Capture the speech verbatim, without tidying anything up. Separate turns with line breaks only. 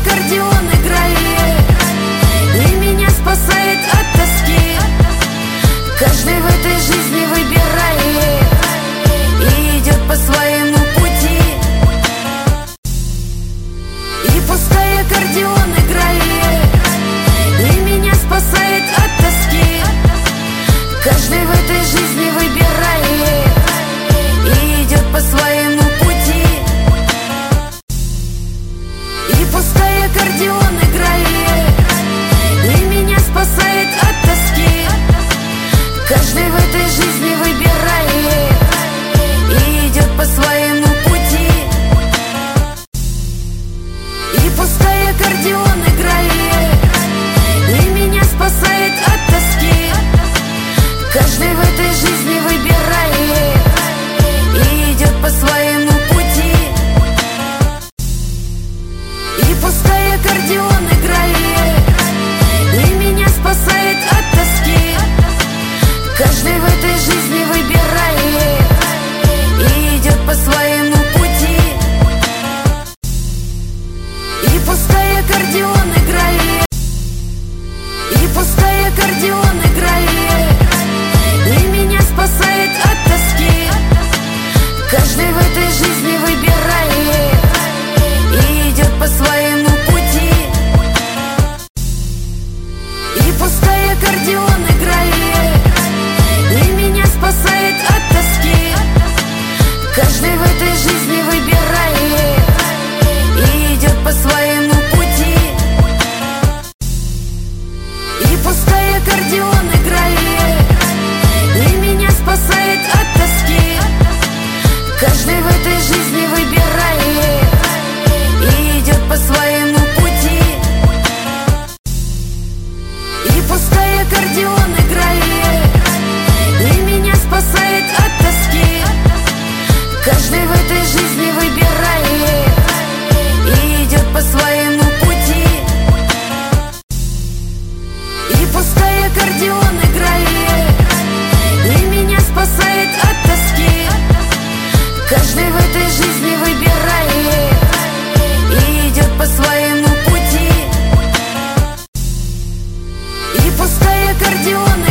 аккордеон играет, и меня спасает от тоски. Каждый в этой жизни выбирает и идет по своему пути. И пускай аккордеон играет, и меня спасает от тоски. Каждый в этой жизни выбирает и идет по своему пути. И пускай аккордеон играет, и меня спасает от тоски. Каждый в этой жизни выбирает и идет по своему пути. И пускай аккордеон играет, и меня спасает от тоски. Каждый в этой жизни выбирает и идет по своему пути. И пускай аккордеон играет, и меня спасает от тоски. Каждый в этой жизни выбирает и идет по своему пути. И пускай аккордеон играет, и пускай аккордеон играет, и меня спасает от тоски. Каждый в этой жизни выбирает и идет по своему пути. И пускай аккордеон играет, и меня спасает от тоски. Каждый в этой жизни выбирает и идет по своему пути. И пускай аккордеон играет, и меня спасает от тоски. Каждый в этой жизни выбирает и идет по своему пути. И пускай аккордеон играет, и меня спасает от тоски. Каждый в этой жизни выбирает и идет по своему пути. И пускай аккордеон играет, и меня спасает от тоски. Каждый в этой жизни выбирает и идет по своему пути. И пускай аккордеон